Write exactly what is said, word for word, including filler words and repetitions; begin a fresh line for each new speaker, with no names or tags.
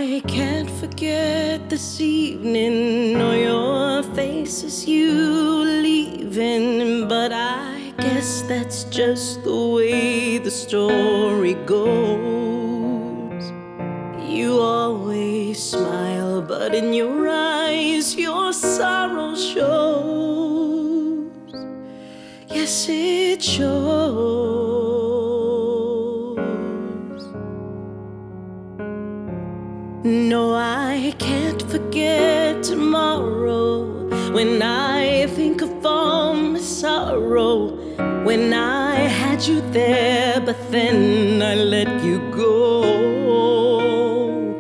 I can't forget this evening or your face as you leaving, but I guess that's just the way the story goes. You always smile, but in your eyes your sorrow shows. Yes, it shows. No, I can't forget tomorrow when I think of all my sorrow. When I had you there, but then I let you go.